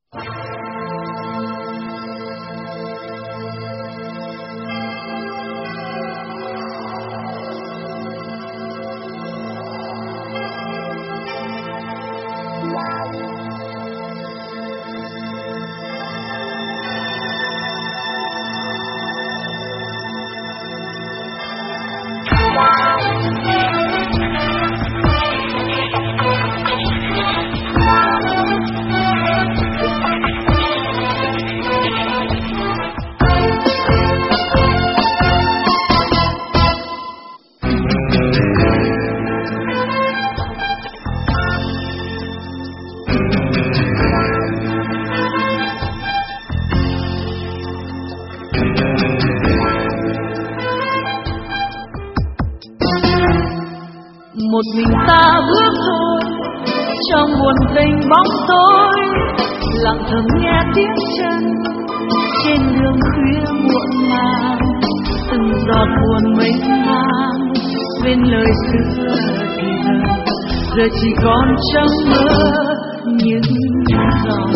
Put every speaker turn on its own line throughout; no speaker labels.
Một mình ta bước thôi trong buồn tình bóng tối, lặng thầm nghe tiếng chân trên đường khuya muộn màng, từng giọt buồn mênh mang bên lời xưa thì giờ chỉ còn trong mơ những dòng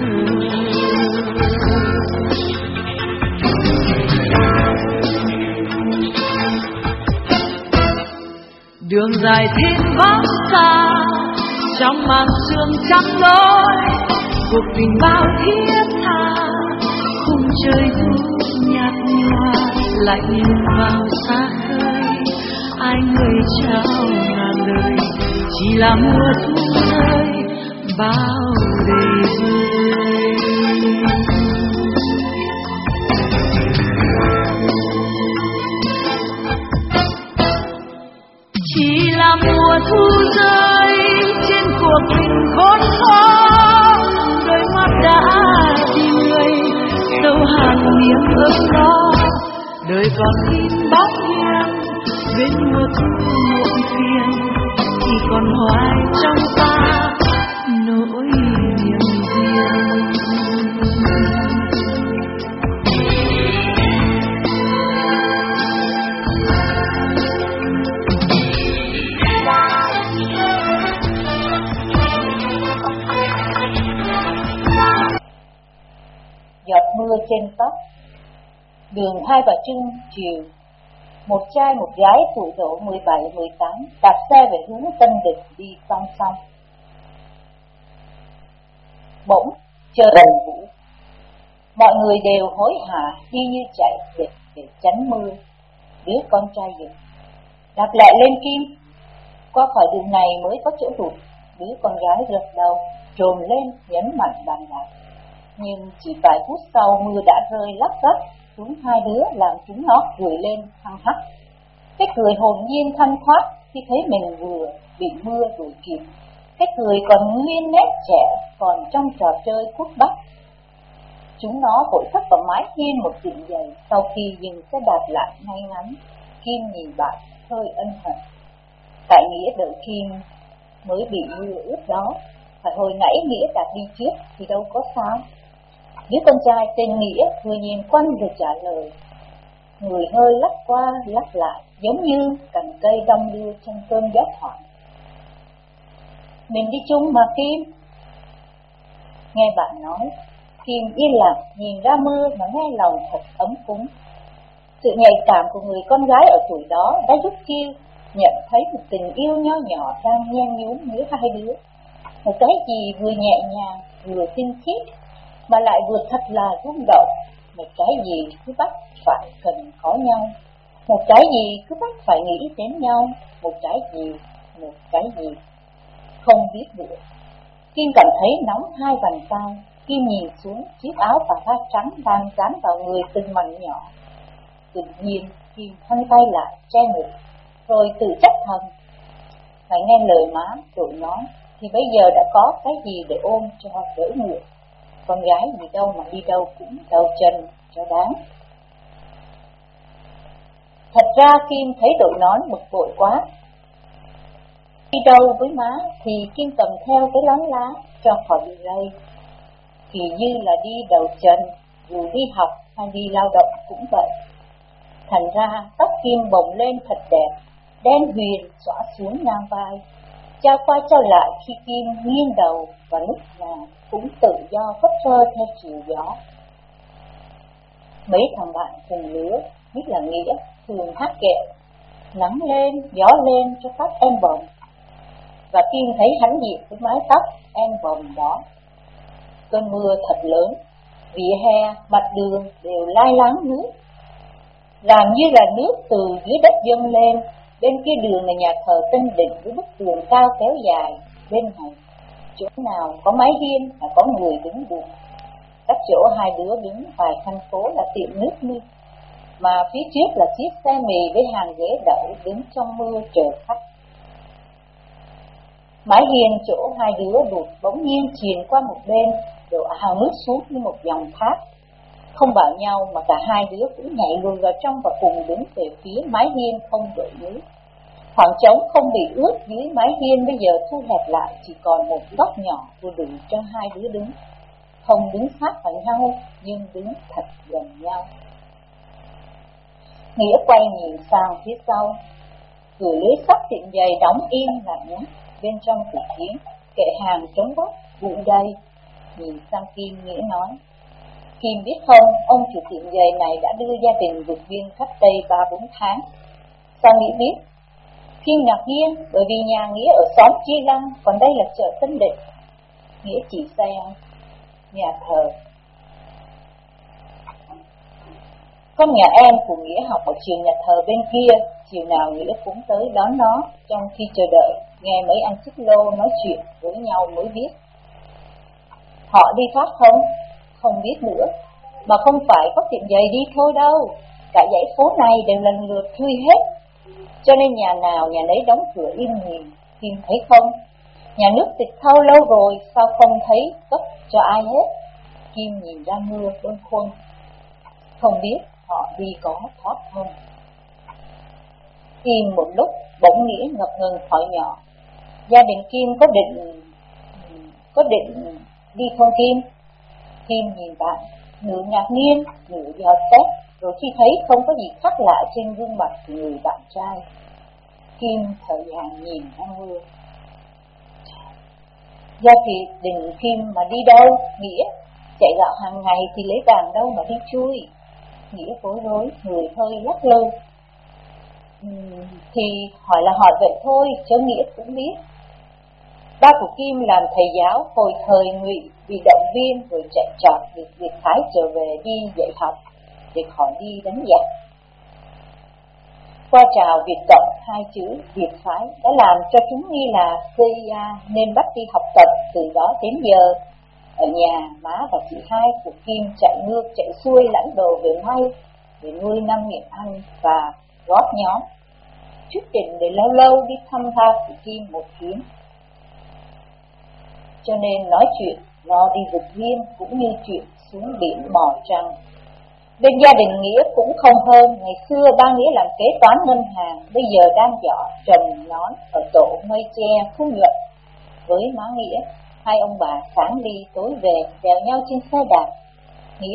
đường dài thiên vắng xa trong màn sương trắng lối, cuộc tình bao thiết tha khung trời thu nhạt nhòa lạnh vào xa khơi. Ai người trao ngàn lời chỉ là mùa thu rơi bao đầy vơi. Chỉ là mùa thu rơi trên cuộc tình khốn khó, đôi mắt đã tìm người sâu hàn miếng ước đó, đời còn in bóng hiên bên mùa thu muộn phiền, thì còn hoài trong ta nỗi niềm riêng.
Giọt mưa trên tóc. Đường Hai Bà Trưng chiều. Một trai một gái tuổi độ 17-18 đạp xe về hướng Tân Định đi song song. Bỗng trời rần vũ, mọi người đều hối hả đi như chạy để tránh mưa. Đứa con trai dựng đạp lại lên Kim. Qua khỏi đường này mới có chỗ tụt. Đứa con gái gật đầu trồm lên nhấn mạnh bàn đạp. Nhưng chỉ vài phút sau mưa đã rơi lắc đắc xuống hai đứa, làm chúng nó cười lên hăng hắc. Cái cười hồn nhiên thanh thoát khi thấy mình vừa bị mưa đuổi kịp. Cái cười còn nguyên nét trẻ, còn trong trò chơi cút bắt. Chúng nó vội thấp vào mái hiên một tiệm giày. Sau khi dừng xe đạp lại ngay ngắn, Kim nhìn bạn hơi ân hận. Tại Nghĩa đợi Kim mới bị mưa ướt đó, phải hồi nãy Nghĩa đạp đi trước thì đâu có sao. Đứa con trai tên Nghĩa vừa nhìn quanh rồi trả lời. Người hơi lắc qua lắc lại, giống như cành cây đong đưa trong cơn gió thoảng. Mình đi chung mà Kim. Nghe bạn nói, Kim yên lặng nhìn ra mưa mà nghe lòng thật ấm cúng. Sự nhạy cảm của người con gái ở tuổi đó đã giúp Kim nhận thấy một tình yêu nho nhỏ đang nhen nhúm giữa hai đứa. Một cái gì vừa nhẹ nhàng, vừa tinh khiết, mà lại vừa thật là rung động. Một cái gì cứ bắt phải cần có nhau, một cái gì cứ bắt phải nghĩ đến nhau, một cái gì không biết được. Kim cảm thấy nóng hai bàn tay. Kim nhìn xuống chiếc áo và hoa trắng đang dán vào người từng mảnh nhỏ. Tự nhiên Kim hăng tay lại che ngực, rồi tự trách thầm. Phải nghe lời má tụi nó thì bây giờ đã có cái gì để ôm cho đỡ ngựa. Con gái gì đâu mà đi đâu cũng đầu chân cho đáng. Thật ra Kim thấy tụi nó bực bội quá. Đi đâu với má thì Kim cầm theo cái lón lá cho khỏi bị lây. Thì như là đi đầu chân, dù đi học hay đi lao động cũng vậy. Thành ra tóc Kim bồng lên thật đẹp, đen huyền xõa xuống ngang vai. trao qua trao lại khi Kim nghiêng đầu và lúc nào cũng tự do phất phơ theo chiều gió. Mấy thằng bạn cùng lứa, biết là Nghĩa, thường hát kẹo nắng lên, gió lên cho tóc em bồng, và Kim thấy hãnh diện với mái tóc em bồng đó. Cơn mưa thật lớn, vỉa hè, mặt đường đều lai láng nước, làm như là nước từ dưới đất dâng lên. Bên kia đường là nhà thờ Tân Định với bức tường cao kéo dài. Bên này, chỗ nào có mái hiên là có người đứng buồn. Các chỗ hai đứa đứng vài thành phố là tiệm nước mưa, mà phía trước là chiếc xe mì với hàng ghế đậu đứng trong mưa chờ khách. Mái hiên chỗ hai đứa đụt bỗng nhiên chìm qua một bên, đổ ào nước xuống như một dòng thác. Không bảo nhau mà cả hai đứa cũng nhảy lùi vào trong và cùng đứng về phía mái hiên không đổ nước. Khoảng trống không bị ướt dưới mái hiên bây giờ thu hẹp lại chỉ còn một góc nhỏ vừa đủ cho hai đứa đứng. Không đứng sát vào nhau nhưng đứng thật gần nhau. Nghĩa quay nhìn sang phía sau, cửa lưới sắt tiệm giày đóng im lặng nhé. Bên trong cửa kính, kệ hàng trống vóc, bụi đầy. Nhìn sang Kim, Nghĩa nói: Kim biết không, ông chủ tiệm giày này đã đưa gia đình vượt biên cách đây 3-4 tháng. Sao Nghĩa biết? Kim ngạc nhiên, bởi vì nhà Nghĩa ở xóm Chi Lăng, còn đây là chợ Tân Định. Nghĩa chỉ sang nhà thờ. Con nhà em của Nghĩa học ở trường nhà thờ bên kia, chiều nào Nghĩa cũng tới đón nó. Trong khi chờ đợi, nghe mấy anh xích lô nói chuyện với nhau mới biết. Họ đi Pháp không? Không biết nữa, mà không phải có tiệm giày đi thôi đâu. Cả dãy phố này đều lần lượt thuê hết, cho nên nhà nào nhà nấy đóng cửa im nhìn. Kim thấy không? Nhà nước tịch thâu lâu rồi, sao không thấy cấp cho ai hết? Kim nhìn ra mưa bâng khuâng. Không biết họ đi có thoát không? Kim một lúc bỗng Nghĩa ngập ngừng hỏi nhỏ: Gia đình Kim có định đi không Kim? Kim nhìn bạn, nửa ngạc nhiên, nửa dò xét, rồi khi thấy không có gì khác lạ trên gương mặt của người bạn trai, Kim thở dài nhìn ra mưa. Gia đình Kim mà đi đâu? Nghĩa, chạy gạo hàng ngày thì lấy vàng đâu mà đi chui? Nghĩa bối rối, người hơi lắc lư. Thì hỏi là hỏi vậy thôi, chứ Nghĩa cũng biết. Ba của Kim làm thầy giáo hồi thời Ngụy, bị động viên rồi chạy trọt được Việt Thái trở về đi dạy học để khỏi đi đánh giặc. Qua trào Việt Cộng, hai chữ Việt Phái đã làm cho chúng nghi là CIA nên bắt đi học tập. Từ đó đến giờ, ở nhà má và chị hai của Kim chạy ngược chạy xuôi lãnh đồ về may để nuôi năm miệng ăn và góp nhóm, quyết định để lâu lâu đi thăm tha của Kim một chuyến. Cho nên nói chuyện lo đi vượt biên cũng như chuyện xuống biển mò trăng. Bên gia đình Nghĩa cũng không hơn. Ngày xưa ba Nghĩa làm kế toán ngân hàng, bây giờ đang dọ trồng nón ở tổ Mây Tre, Phú Nhuận. Với má Nghĩa, hai ông bà sáng đi tối về đèo nhau trên xe đạp. Nghĩa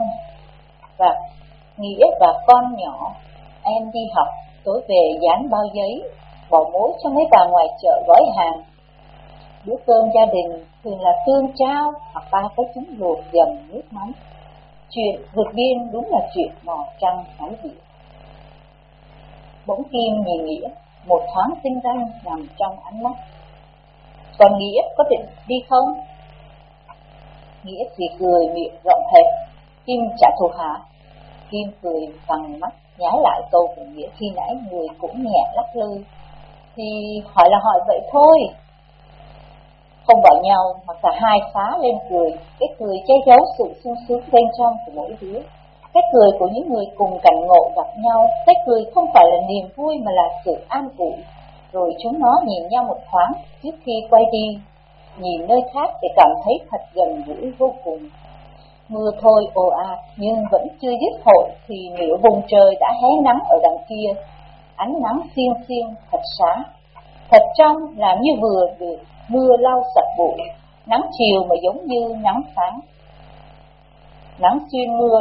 và con nhỏ em đi học, tối về dán bao giấy, bỏ mối cho mấy bà ngoài chợ gói hàng. Bữa cơm gia đình thường là tương chao hoặc 3 cái trứng luộc dầm nước mắm. Chuyện vượt biên đúng là chuyện mò trăng hái biển. Bỗng Kim nhìn Nghĩa, một thoáng tinh ranh nằm trong ánh mắt. Còn Nghĩa có định đi không? Nghĩa thì cười miệng rộng hẹp. Kim trả thù hả? Kim cười bằng mắt nhái lại câu của Nghĩa khi nãy, người cũng nhẹ lắc lư. Thì hỏi là hỏi vậy thôi. Không bảo nhau mà cả hai phá lên cười, cái cười che giấu sự sung sướng bên trong của mỗi đứa. Cái cười của những người cùng cảnh ngộ gặp nhau, cái cười không phải là niềm vui mà là sự an ủi. Rồi chúng nó nhìn nhau một thoáng trước khi quay đi, nhìn nơi khác để cảm thấy thật gần gũi vô cùng. Mưa thôi ồ ạt nhưng vẫn chưa dứt hội thì nửa vùng trời đã hé nắng ở đằng kia. Ánh nắng xiên xiên thật sáng, thật trong, làm như vừa được mưa lau sạch bụi. Nắng chiều mà giống như nắng sáng. Nắng xuyên mưa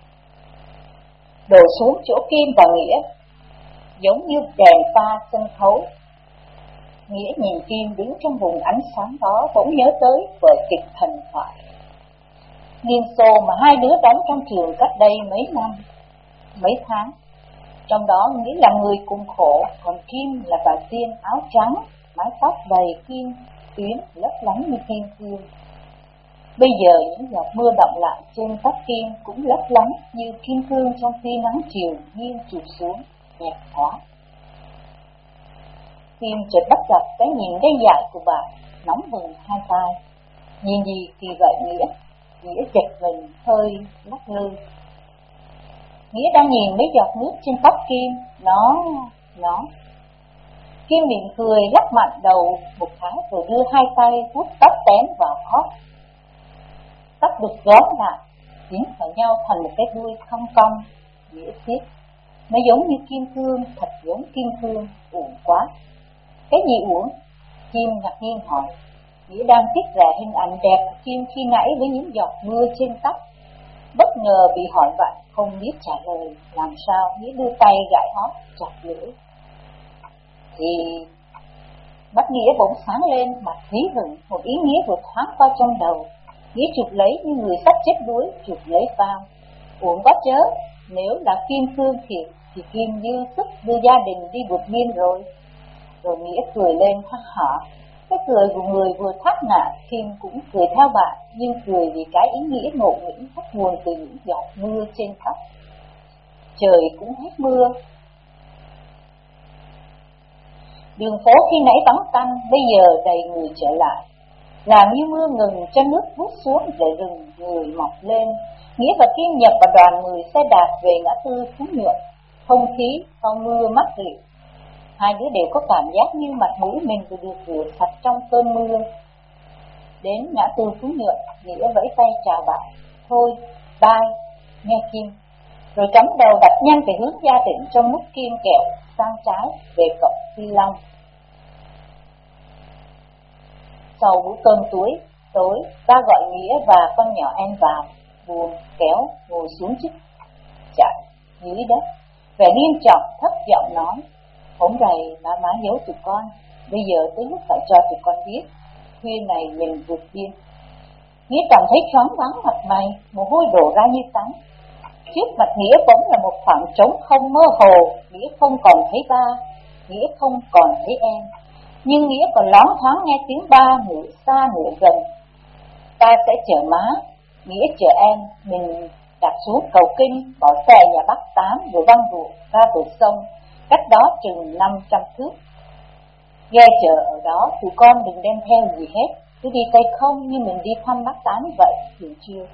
đổ xuống chỗ Kim và Nghĩa, giống như đèn pha sân khấu. Nghĩa nhìn Kim đứng trong vùng ánh sáng đó, bỗng nhớ tới vở kịch thần thoại Liên Xô mà hai đứa đóng trong trường cách đây mấy tháng. Trong đó Nghĩa là người cùng khổ, còn Kim là bà tiên áo trắng, mái tóc đầy kim tuyến lấp lánh như kim cương. Bây giờ những giọt mưa đọng lại trên tóc Kim cũng lấp lánh như kim cương trong tia nắng chiều nghiêng chụp xuống, đẹp quá. Kim chợt bắt gặp cái nhìn gây dại của bà, nóng bừng hai tai. Nhìn gì kỳ vậy Nghĩa? Nghĩa giật mình hơi lắc lư. Nghĩa đang nhìn mấy giọt nước trên tóc Kim. Nó Kim miệng cười lắc mạnh đầu một cái rồi đưa hai tay vuốt tóc tém vào khóp. Tóc được gón lại, dính vào nhau thành một cái đuôi cong cong. Nghĩa tiếc, nó giống như kim cương, thật giống kim cương, uổng quá. Cái gì uổng? Kim ngạc nhiên hỏi. Nghĩa đang tiếc rẻ hình ảnh đẹp của Kim khi nãy với những giọt mưa trên tóc. Bất ngờ bị hỏi vậy, không biết trả lời làm sao. Nghĩa đưa tay gãi hót, chặt lưỡi. Thì mắt Nghĩa bỗng sáng lên, mặt hí hửng, một ý nghĩa vừa thoáng qua trong đầu. Nghĩa chụp lấy như người sắp chết đuối, chụp lấy phao. Uổng quá chớ, nếu là kim cương thiệt thì Kim dư sức đưa gia đình đi vượt biên rồi. Rồi Nghĩa cười lên ha hả. Cái cười của người vừa thoát nạn, Kim cũng cười theo bạn, nhưng cười vì cái ý nghĩa ngộ nghĩnh bắt nguồn từ những giọt mưa trên tóc. Trời cũng hết mưa. Đường phố khi nãy vắng tanh, bây giờ đầy người trở lại. Làm như mưa ngừng cho nước rút xuống để rừng người mọc lên. Nghĩa và Kim nhập vào đoàn người xe đạp về ngã tư Phú Nhuận. Không khí sau mưa mát rượi. Hai đứa đều có cảm giác như mặt mũi mình vừa được rửa sạch trong cơn mưa. Đến ngã tư Phú Nhuận, Nghĩa vẫy tay chào bạn. Thôi, bye, nghe Kim. Rồi cắm đầu đặt nhanh về hướng gia định trong lúc Kim kẹo sang trái về cổng Phi Long. Sau bữa cơm tối, ta gọi Nghĩa và con nhỏ em vào, buồn kéo ngồi xuống chiếc chạy dưới đất, vẻ nghiêm trọng thấp giọng nói. Hôm nay má giấu tụi con, bây giờ tới lúc phải cho tụi con biết, khuya này mình vượt biên. Nghĩa cảm thấy choáng váng mặt mày, mồ hôi đổ ra như tắm. Trước mặt Nghĩa bỗng là một khoảng trống không mơ hồ. Nghĩa không còn thấy ba, Nghĩa không còn thấy em, nhưng Nghĩa còn loáng thoáng nghe tiếng ba nửa xa nửa gần. Ta sẽ chở má, Nghĩa chở em. Mình đặt xuống cầu Kinh, bỏ xe nhà Bắc 8 rồi văng ruộng ra bờ sông, cách đó chừng 500 thước. Ghe chờ ở đó, tụi con đừng đem theo gì hết, cứ đi tay không như mình đi thăm Bắc 8 vậy, hiểu chưa?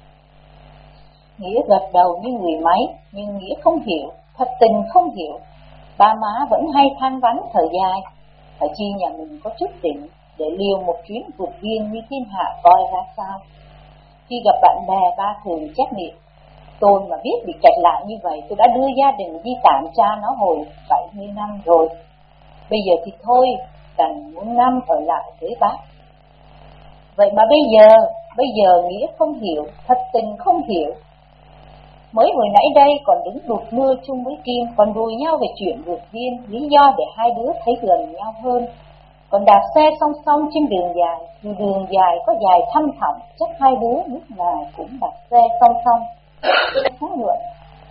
Nghĩa gật đầu như người máy, nhưng Nghĩa không hiểu, thật tình không hiểu. Ba má vẫn hay than vãn thời dài, phải chi nhà mình có chút đỉnh để liều một chuyến vượt biên như thiên hạ coi ra sao. Khi gặp bạn bè, ba thường chép miệng. Tôi mà biết bị kẹt lại như vậy, tôi đã đưa gia đình đi tạm cha nó hồi 70 năm rồi. Bây giờ thì thôi, đành muốn năm ở lại với bác. Vậy mà bây giờ Nghĩa không hiểu, thật tình không hiểu. Mới hồi nãy đây còn đứng đụt mưa chung với Kim, còn đùi nhau về chuyện vượt biên, lý do để hai đứa thấy gần nhau hơn. Còn đạp xe song song trên đường dài, dù đường dài có dài thăm thẳm, chắc hai đứa lúc nào cũng đạp xe song song. Phú Nhuận,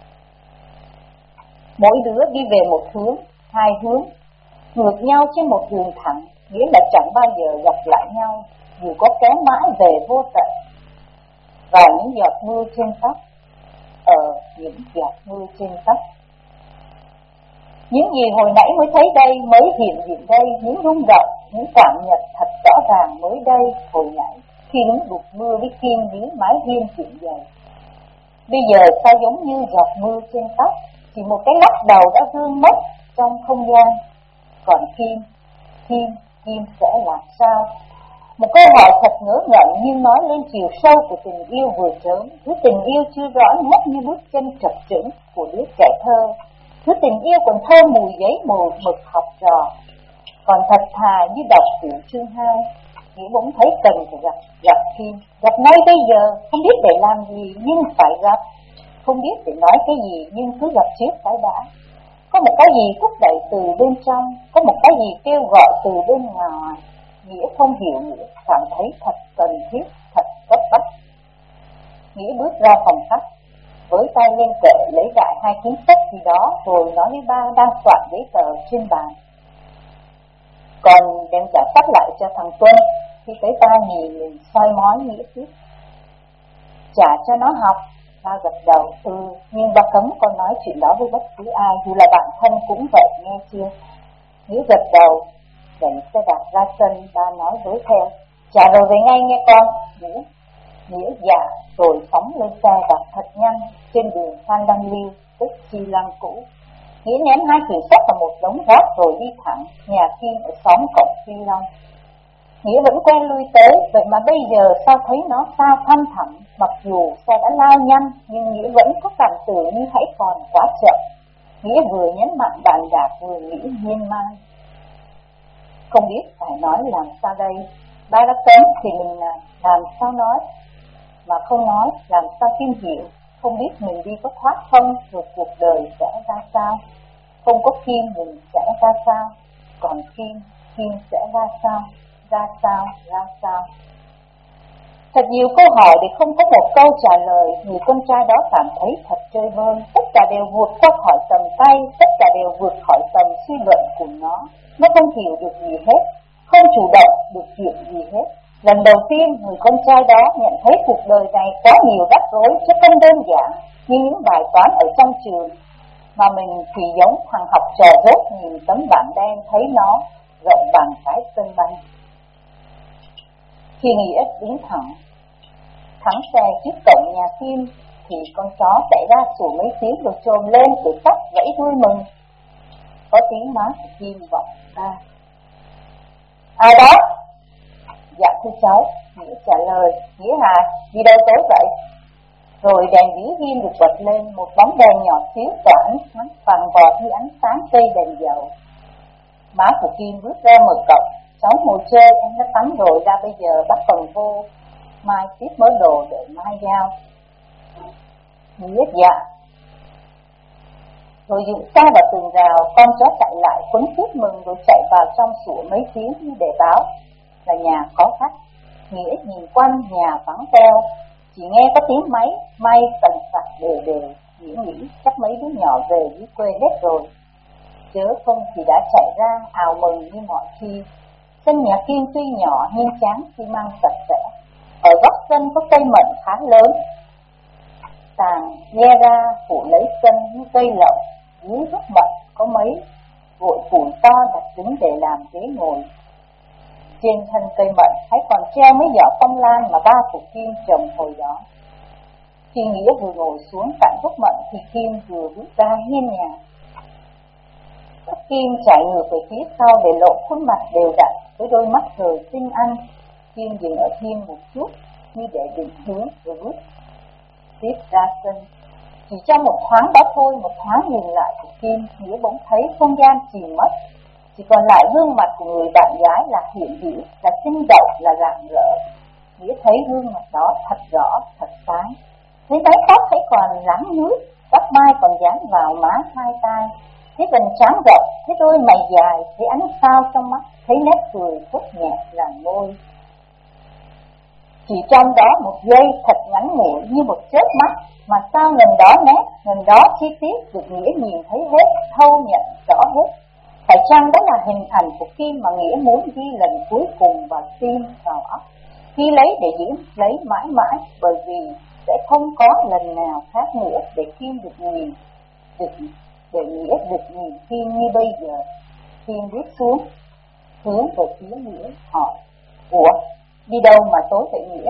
mỗi đứa đi về một hướng, hai hướng, ngược nhau trên một đường thẳng, nghĩa là chẳng bao giờ gặp lại nhau, dù có kéo mãi về vô tận. Và những giọt mưa trên tóc, những giọt mưa trên tóc. Những gì hồi nãy mới thấy đây, mới hiện diện đây, những rung động, những cảm nhận thật rõ ràng mới đây, hồi nãy, khi đứng đụt mưa với Kim dưới mái hiên chuyện dày. Bây giờ sao giống như giọt mưa trên tóc, chỉ một cái lắc đầu đã vương mất trong không gian. Còn Kim sẽ làm sao? Một câu hỏi thật ngớ ngẩn nhưng nói lên chiều sâu của tình yêu vừa sớm, thứ tình yêu chưa rõ nét như bước chân chập chững của đứa trẻ thơ, thứ tình yêu còn thơ mùi giấy màu mực học trò, còn thật thà như đọc tiểu chương 2. Nghĩa bỗng thấy cần phải gặp Kim, gặp ngay bây giờ, không biết để làm gì nhưng phải gặp, không biết để nói cái gì nhưng cứ gặp trước cái đã. có một cái gì thúc đẩy từ bên trong, có một cái gì kêu gọi từ bên ngoài. Nghĩa không hiểu Nghĩa cảm thấy thật cần thiết, thật cấp bách. Nghĩa bước ra phòng khách, với tay lên kệ lấy đại 2 cuốn sách gì đó, rồi nói với ba đang soạn giấy tờ trên bàn. Còn đem trả sách lại cho thằng Tuân. Khi thấy ta nhìn mình soi mói Nghĩa tiếp. Trả cho nó học. Ba gật đầu, nhưng ba cấm con nói chuyện đó với bất cứ ai, dù là bạn thân cũng vậy, nghe chưa? Nghĩa gật đầu, đẩy xe đạp ra sân, ba nói với theo. Trả rồi về ngay nghe con. Nghĩa dạ, rồi phóng lên xe đạp thật nhanh trên đường Phan Đăng Lưu, tức Chi Lăng cũ. Nghĩa ném 2 quyển sách vào một đống rác rồi đi thẳng nhà Kim ở xóm cổng Phi Long. Nghĩa vẫn quen lui tới, vậy mà bây giờ sao thấy nó xa thăm thẳm, mặc dù xe đã lao nhanh, nhưng Nghĩa vẫn có cảm tưởng như hãy còn quá chậm. Nghĩa vừa nhấn mạnh bàn đạp vừa nghĩ miên man. Không biết phải nói làm sao đây, ba đã cấm thì mình làm sao nói, mà không nói làm sao Kim hiểu, không biết mình đi có thoát không, rồi cuộc đời sẽ ra sao. Không có Kim mình sẽ ra sao, còn Kim sẽ ra sao, ra sao. Thật nhiều câu hỏi để không có một câu trả lời. Người con trai đó cảm thấy thật chơi vơi. Tất cả đều vượt qua khỏi tầm tay, tất cả đều vượt khỏi tầm suy luận của nó. Nó không hiểu được gì hết, không chủ động được chuyện gì hết. Lần đầu tiên người con trai đó nhận thấy cuộc đời này có nhiều rắc rối chứ không đơn giản như những bài toán ở trong trường, mà mình thì giống thằng học trò dốt nhìn tấm bảng đen thấy nó rộng bằng cái sân banh. Khi Nghĩa đứng thẳng xe trước cổng nhà Kim thì con chó chạy ra sủa mấy tiếng rồi trồm lên từ tóc vẫy đuôi mừng. Có tiếng má của Kim vọng ra. Ai đó? Dạ thưa cháu. Nghĩa trả lời. Nghĩa hả? Đi đâu tới vậy? Rồi đèn ví Kim được bật lên, một bóng đèn nhỏ xíu tỏa ánh sáng vàng vọt như ánh sáng cây đèn dầu. Má của Kim bước ra mở cổng. Cháu ngồi chơi, em đã tắm rồi, ra bây giờ bắt phần vô mai tiếp mớ đồ để mai giao. Nghĩa dạ. Rồi dựng xe vào tường rào, con chó chạy lại quấn quýt mừng rồi chạy vào trong sủa mấy tiếng như để báo là nhà có khách. Nghĩa nhìn quanh nhà vắng teo, chỉ nghe có tiếng máy may tần sạch đều đều. Nghĩa nghĩ chắc mấy đứa nhỏ về dưới quê hết rồi, chớ không thì đã chạy ra ào mừng như mọi khi. Sân nhà Kim tuy nhỏ nhưng chán xi măng sạch sẽ. Ở góc sân có cây mận khá lớn, tàn nhe ra phủ lấy sân như cây lộng. Dưới gốc mận có mấy gội củi to đặt đứng để làm ghế ngồi. Trên thân cây mận hay còn treo mấy giỏ phong lan mà ba của Kim trồng hồi đó. Khi Nghĩa vừa ngồi xuống cạnh gốc mận thì Kim vừa bước ra hiên nhà. Kim chạy ngược về phía sau để lộ khuôn mặt đều đặn với đôi mắt rời xinh anh. Kim dừng ở Kim một chút như để định hướng rồi bước tiếp ra sân. Chỉ trong một thoáng đó thôi, một thoáng nhìn lại của Kim, Nghĩa bỗng thấy không gian chìm mất. Chỉ còn lại gương mặt của người bạn gái là hiện hữu, là sinh động, là rạng rỡ. Nghĩa thấy gương mặt đó thật rõ, thật sáng. Thấy mái tóc thấy còn láng nước, tóc mai còn dán vào má hai tai. Thấy vành trán rộng, thấy đôi mày dài, thấy ánh sao trong mắt, thấy nét cười phất nhẹ làn môi. Chỉ trong đó một giây thật ngắn ngủi như một chớp mắt, mà sao lần đó nét, lần đó chi tiết được Nghĩa nhìn thấy hết, thâu nhận rõ hết. Phải chăng đó là hình ảnh của Kim mà Nghĩa muốn ghi lần cuối cùng vào tim, vào óc, ghi lấy để giữ lấy mãi mãi, bởi vì sẽ không có lần nào khác nữa để Kim được nhìn, để Nghĩa được nhìn Kim như bây giờ. Kim bước xuống, hướng về phía Nghĩa hỏi: Ủa, đi đâu mà tối vậy Nghĩa?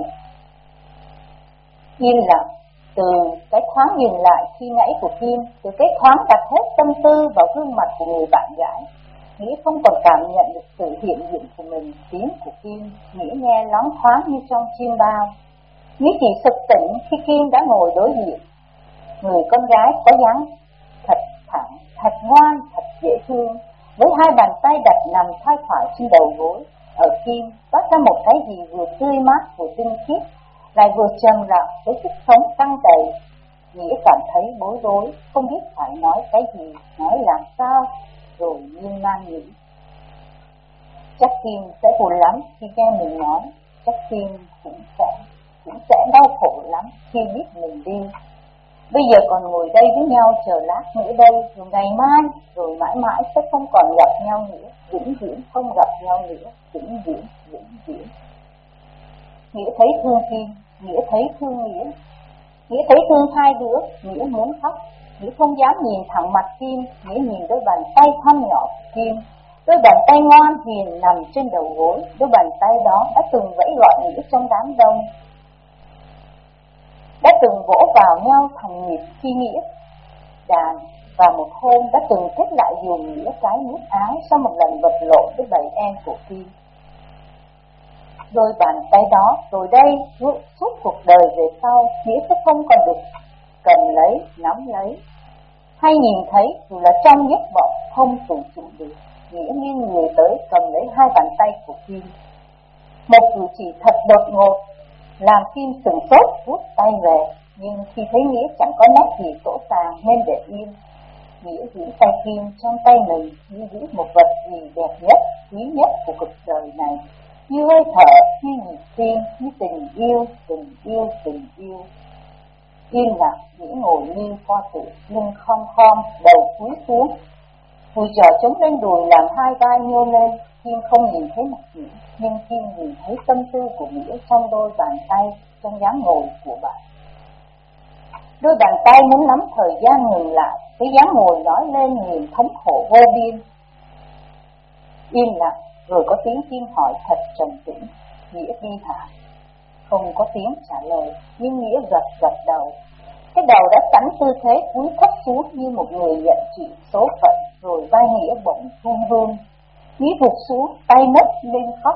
Im lặng. Từ cái thoáng dừng lại khi nãy của Kim, từ cái thoáng đặt hết tâm tư vào gương mặt của người bạn gái, Nghĩa không còn cảm nhận được sự hiện diện của mình. Tiếng của Kim Nghĩa nghe loáng thoáng như trong chim bao. Nghĩa chỉ sực tỉnh khi Kim đã ngồi đối diện. Người con gái có dáng thật thẳng, thật ngoan, thật dễ thương, với hai bàn tay đặt nằm thoai thoải trên đầu gối. Ở Kim toát ra một cái gì vừa tươi mát vừa tinh khiết, lại vừa trầm lặng với sức sống căng đầy. Nghĩa cảm thấy bối rối, không biết phải nói cái gì, nói làm sao, rồi miên man nghĩ. Chắc Kim sẽ buồn lắm khi nghe mình nói, chắc Kim cũng sẽ đau khổ lắm khi biết mình đi. Bây giờ còn ngồi đây với nhau chờ lát nữa đây, rồi ngày mai, rồi mãi mãi sẽ không còn gặp nhau nữa, vĩnh viễn không gặp nhau nữa, vĩnh viễn. Nghĩa thấy thương Kim, Nghĩa thấy thương Nghĩa. Nghĩa thấy thương hai đứa, Nghĩa muốn khóc. Nghĩa không dám nhìn thẳng mặt Kim, Nghĩa nhìn đôi bàn tay thon nhỏ của Kim. Đôi bàn tay ngoan hiền nằm trên đầu gối, đôi bàn tay đó đã từng vẫy gọi Nghĩa trong đám đông, đã từng vỗ vào nhau thành nhịp khi Nghĩa đàn, và một hôm đã từng kết lại dùm Nghĩa cái nút áo sau một lần vật lộn với bầy em của Kim. Đôi bàn tay đó rồi đây suốt cuộc đời về sau, Nghĩa sẽ không còn được cầm lấy, nắm lấy, hay nhìn thấy dù là trong giấc mộng không tự chủ được. Nghĩa nghiêng người tới cầm lấy hai bàn tay của Kim. Một cử chỉ thật đột ngột làm Kim sửng sốt rút tay về, nhưng khi thấy Nghĩa chẳng có nét gì sỗ sàng nên để yên. Nghĩa giữ tay Kim trong tay mình như giữ một vật gì đẹp nhất, quý nhất của cuộc đời này, như hơi thở, như nhịp tim, như tình yêu. Yên lặng, Nghĩa ngồi như pho tượng, lưng khom, đầu cúi xuống, cùi trò chống lên đùi làm hai vai nhô lên. Kim không nhìn thấy mặt Nghĩa, nhưng Kim nhìn thấy tâm tư của Nghĩa trong đôi bàn tay, trong dáng ngồi của bạn. Đôi bàn tay muốn nắm thời gian ngừng lại, cái dáng ngồi nói lên niềm thống khổ vô biên. Yên lặng, rồi có tiếng Kim hỏi thật trầm tĩnh, Nghĩa đi hả? Không có tiếng trả lời, nhưng Nghĩa gật đầu. Cái đầu đã sẵn tư thế cúi thấp xuống như một người nhận chịu số phận, rồi vai Nghĩa bỗng run. Nghĩa gục xuống, tay nấc lên khóc.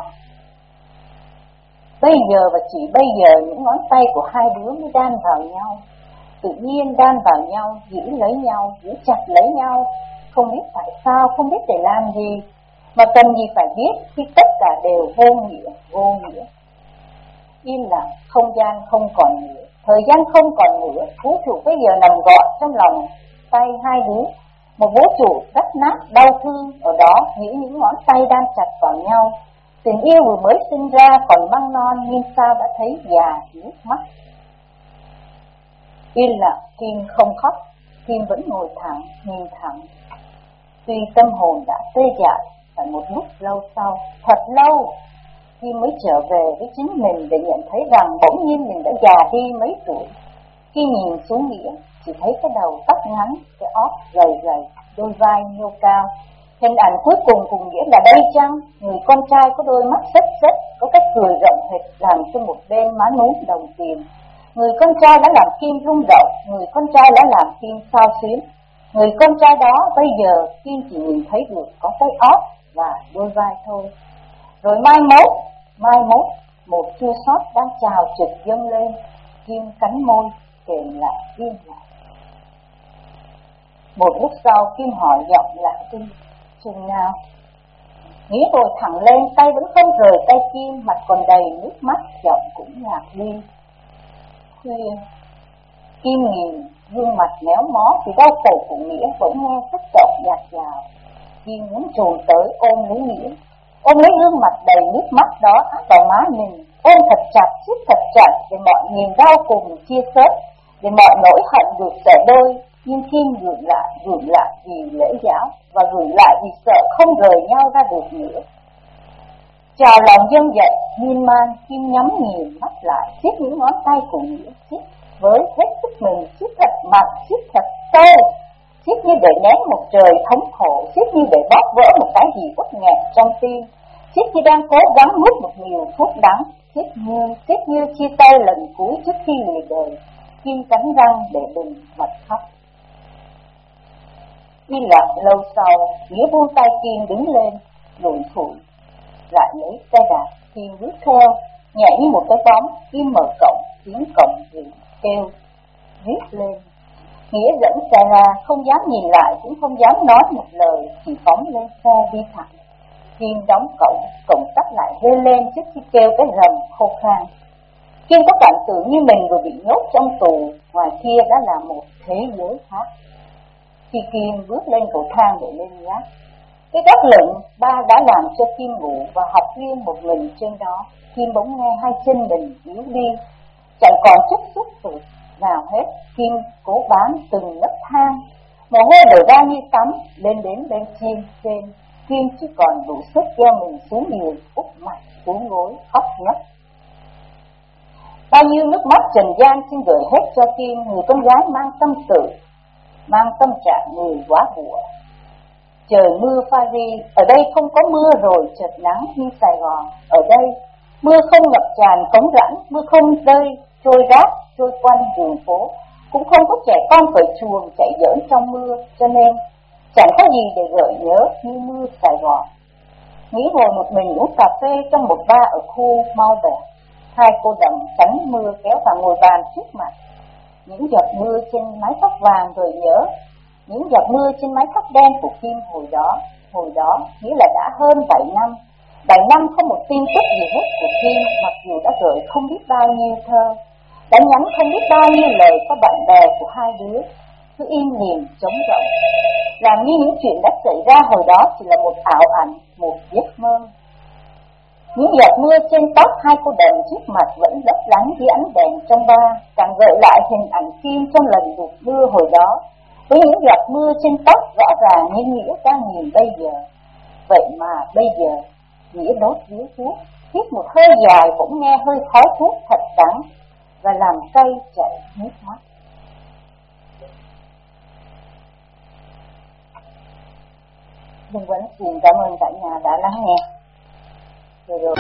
Bây giờ và chỉ bây giờ những ngón tay của hai đứa mới đan vào nhau, tự nhiên đan vào nhau, giữ lấy nhau, giữ chặt lấy nhau, không biết tại sao, không biết để làm gì, mà cần gì phải biết khi tất cả đều vô nghĩa. Yên lặng, không gian không còn nữa, thời gian không còn nữa, vũ trụ bây giờ nằm gọn trong lòng tay hai đứa. Một vũ trụ rách nát, đau thương ở đó, những ngón tay đang chặt vào nhau. Tình yêu vừa mới sinh ra còn măng non, nhưng sao đã thấy già nước mắt. Yên lặng, Kim không khóc, Kim vẫn ngồi thẳng, nhìn thẳng. Tuy tâm hồn đã tê dại, phải một lúc lâu sau, thật lâu, Kim mới trở về với chính mình để nhận thấy rằng bỗng nhiên mình đã già đi mấy tuổi. Khi nhìn xuống Nghĩa, chỉ thấy cái đầu tóc ngắn, cái ót gầy, đôi vai nhô cao. Hình ảnh cuối cùng của Nghĩa là đây chăng? Người con trai có đôi mắt rất, có cái cười rộng hệt làm cho một bên má núm đồng tiền. Người con trai đã làm Kim rung động, người con trai đã làm Kim xao xuyến. Người con trai đó bây giờ Kim chỉ nhìn thấy được có cái ót và đôi vai thôi. Rồi mai mốt, một chua xót đang trào trực dâng lên. Kim cắn môi, kềm lại, im lại. Một lúc sau Kim hỏi giọng lại đi, chừng nào? Nghĩa ngồi thẳng lên, tay vẫn không rời tay Kim, mặt còn đầy nước mắt, giọng cũng ngạc đi. Khuya, Kim nhìn gương mặt méo mó vì đau khổ của Nghĩa, vẫn nghe rất giọng dạt dào. Kim muốn trồn tới ôm lấy Nghĩa, ôm lấy gương mặt đầy nước mắt đó áp vào má mình, ôm thật chặt, siết thật chặt để mọi niềm đau cùng chia sớt, để mọi nỗi hận được xẻ đôi. Nhưng Kim gửi lại vì lễ giáo, và gửi lại vì sợ không rời nhau ra được nữa. Trào lòng dâng dậy, miên man, Kim nhắm nghiền mắt lại, siết những ngón tay của Nghĩa, siết với hết sức mình, siết thật mạnh, siết thật sâu, siết như để nén một trời thống khổ, siết như để bóp vỡ một cái gì uất nghẹn trong tim, siết như đang cố gắng nuốt một liều thuốc đắng, siết như chia tay lần cuối trước khi lìa đời. Kim cắn răng để đừng bật khóc. Yên lặng lâu sau, Nghĩa buông tay Kim đứng lên, lủi thủi, lại lấy tay đạp. Kim bước theo, nhẹ như một cái bóng. Kim mở cổng, tiếng cổng kêu, viết lên. Nghĩa dẫn xe ra, không dám nhìn lại, cũng không dám nói một lời, chỉ phóng lên xe đi thẳng. Kim đóng cổng tắt lại rê lên trước khi kêu cái rầm khô khan. Kim có cảm tưởng như mình vừa bị nhốt trong tù, ngoài kia đã là một thế giới khác. Khi Kim bước lên cầu thang để lên gác, cái gác lửng ba đã làm cho Kim ngủ và học riêng một mình trên đó. Kim bỗng nghe hai chân mình yếu đi, chẳng còn chút sức lực nào hết. Kim cố bám từng nấc thang, mồ hôi đổ ra như tắm, lên đến bên trên. Kim chỉ còn đủ sức gieo mình xuống giường, úp mặt xuống gối khóc ngất. Bao nhiêu nước mắt trần gian xin gửi hết cho Kim, người con gái mang tâm sự, mang tâm trạng người quá bủa. Trời mưa Paris, ở đây không có mưa rồi chợt nắng như Sài Gòn. Ở đây mưa không ngập tràn cống rãnh, mưa không rơi trôi rác trôi quanh đường phố, cũng không có trẻ con cởi chuồng chạy giỡn trong mưa, cho nên chẳng có gì để gợi nhớ như mưa Sài Gòn. Nghĩ ngồi một mình uống cà phê trong một bar ở khu Mau Bẻ, hai cô đầm tránh mưa kéo vào ngồi bàn trước mặt. Những giọt mưa trên mái tóc vàng rồi nhớ những giọt mưa trên mái tóc đen của Kim hồi đó nghĩa là đã hơn 7 năm. 7 năm không một tin tức gì hết của Kim, mặc dù đã gửi không biết bao nhiêu thơ, đã nhắn không biết bao nhiêu lời có bạn bè của hai đứa, cứ im lìm trống rỗng, làm như những chuyện đã xảy ra hồi đó chỉ là một ảo ảnh, một giấc mơ. Những giọt mưa trên tóc hai cô đầm trước mặt vẫn lấp lánh dưới ánh đèn trong bar, càng gợi lại hình ảnh Kim trong lần đụt mưa hồi đó. Với những giọt mưa trên tóc rõ ràng như nghĩa đang nhìn bây giờ. Vậy mà bây giờ, nghĩa đốt điếu thuốc, hít một hơi dài cũng nghe hơi khói thuốc thật đắng và làm cay chảy nước mắt. Dương Quấn xin cảm ơn cả nhà đã lắng nghe. Rồi.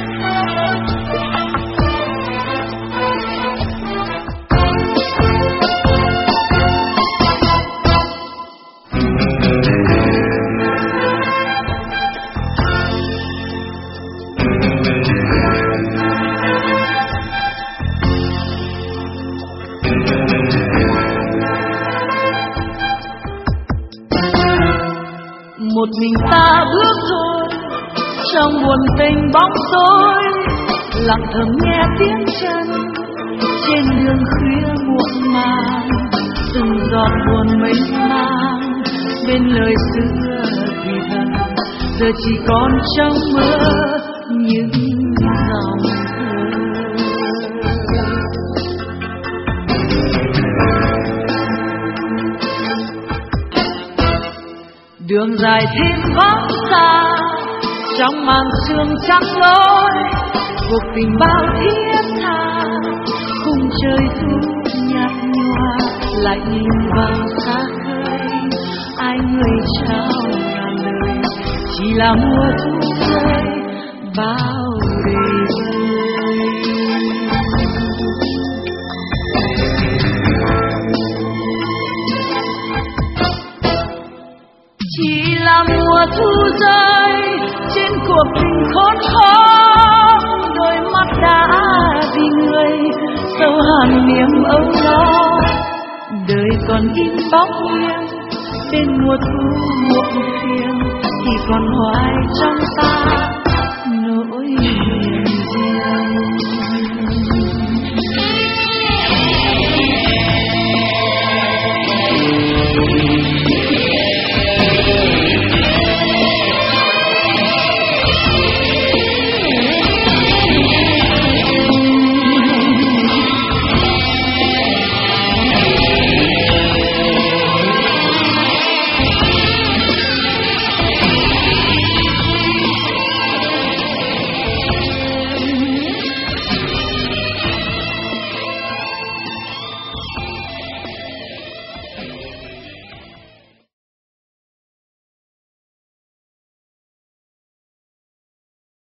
Một mình ta bước thôi trong buồn tình bóng tối, lặng thầm nghe tiếng chân trên đường khuya muộn màng, từng giọt buồn mênh mang bên lời xưa thì thầm, giờ chỉ còn trong mơ những dòng thơ. Đường dài thêm vắng xa trong màn sương trắng lối, cuộc tình bao thiết tha khung trời thu nhạt nhòa, lại nhìn vào xa khơi ai người trao ngàn lời, chỉ là mùa thu rơi bao đời vơi. Chỉ là mùa thu rơi trên cuộc tình khốn khó, đôi mắt đã vì người sâu hằn niềm âu lo, đời còn in bóng nghiêng bên mùa thu muộn phiền, thì còn hoài trong ta nỗi